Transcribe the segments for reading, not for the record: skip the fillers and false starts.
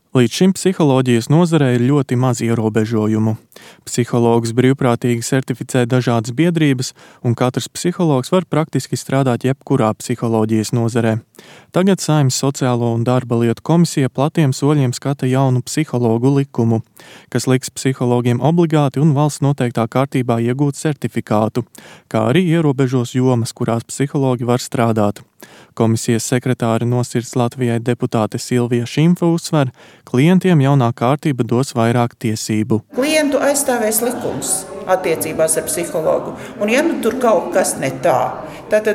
Līdz šim psiholoģijas nozarē ir ļoti maz ierobežojumu. Psihologus brīvprātīgi certificē dažādas biedrības, un katrs psihologs var praktiski strādāt jebkurā psiholoģijas nozarē. Tagad Saeimas Sociālo un darba lietu komisija platiem soļiem skata jaunu psihologu likumu, kas liks psihologiem obligāti un valsts noteiktā kārtībā iegūt certifikātu, kā arī ierobežos jomas, kurās psihologi var strādāt. Komisijas sekretāre no Sirds Latvijai deputāte Silvija Šimfa uzsver, klientiem jaunā kārtība dos vairāk tiesību. Klientu aizstāvēs likums attiecībās ar psihologu. Un ja tur kaut kas ne tā, tad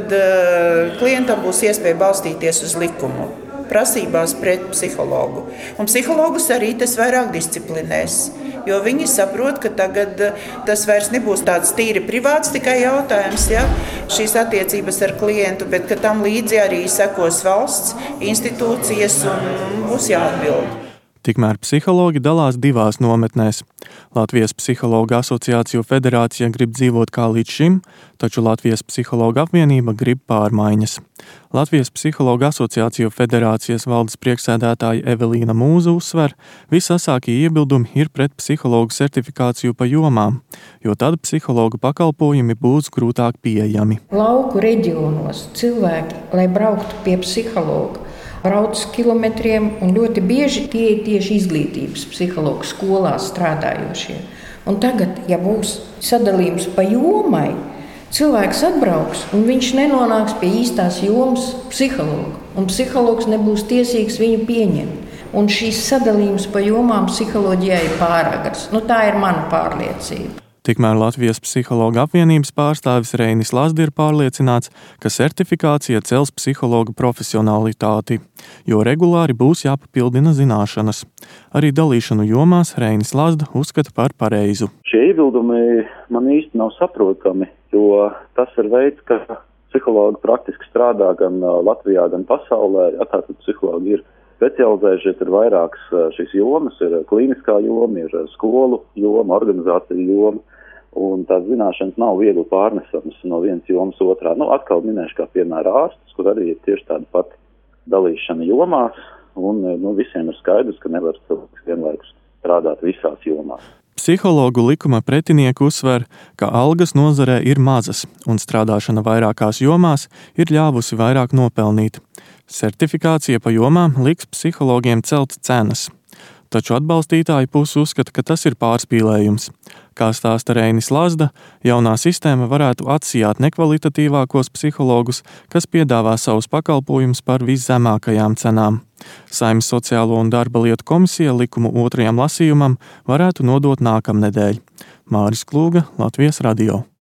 klientam būs iespēja balstīties uz likumu, prasībās pret psihologu. Un psihologus arī tas vairāk disciplinēs, jo viņi saprot, ka tagad tas vairs nebūs tāds tīri privāts tikai jautājums, ja, šīs attiecības ar klientu, bet ka tam līdzi arī sekos valsts institūcijas un būs jāatbild. Tikmēr psihologi dalās divās nometnēs. Latvijas Psihologu asociāciju federācija grib dzīvot kā līdz šim, taču Latvijas Psihologu apvienība grib pārmaiņas. Latvijas Psihologu asociāciju federācijas valdes priekšsēdētāja Evelīna Mūza uzsver, visasākie iebildumi ir pret psihologu certifikāciju pa jomām, jo tad psihologu pakalpojumi būs grūtāk pieejami. Lauku reģionos cilvēki, lai brauktu pie psihologa, brauc kilometriem, un ļoti bieži tie ir tieši izglītības psihologu skolās strādājošie. Un tagad, ja būs sadalījums pa jomai, cilvēks atbrauks, un viņš nenonāks pie īstās jomas psihologa, un psihologs nebūs tiesīgs viņu pieņemt. Un šīs sadalījums pa jomām psiholoģijai ir pāragrs. Tā ir mana pārliecība. Tikmēr Latvijas Psihologu apvienības pārstāvis Reinis Lazda ir pārliecināts, ka certifikācija cels psihologu profesionalitāti, jo regulāri būs jāpapildina zināšanas. Arī dalīšanu jomās Reinis Lazda uzskata par pareizu. Šie iebildumi man īsti nav saprotami, jo tas ir veids, ka psihologi praktiski strādā gan Latvijā, gan pasaulē. Tātad psihologi ir specializējušies, ir vairākas šīs jomas, ir klīniskā joma, ir skolu joma, organizācija joma, un tās zināšanas nav viegli pārnesamas no vienas jomas otrā. Atkal minēšu kā piemēra ārstus, kur arī ir tieši tāda pati dalīšana jomās, un visiem ir skaidrs, ka nevar cilvēks vienlaikus strādāt visās jomās. Psihologu likuma pretinieki uzsver, ka algas nozarē ir mazas, un strādāšana vairākās jomās ir ļāvusi vairāk nopelnīt. Certifikācija pa jomām liks psihologiem celt cenas. Taču atbalstītāji puse uzskata, ka tas ir pārspīlējums. Kā stāsta Reinis Lazda, jaunā sistēma varētu atsijāt nekvalitatīvākos psihologus, kas piedāvā savus pakalpojumus par viszemākajām cenām. Saeimas Sociālo un darba lietu komisija likumu otrajam lasījumam varētu nodot nākamnedēļ. Māris Klūga, Latvijas radio.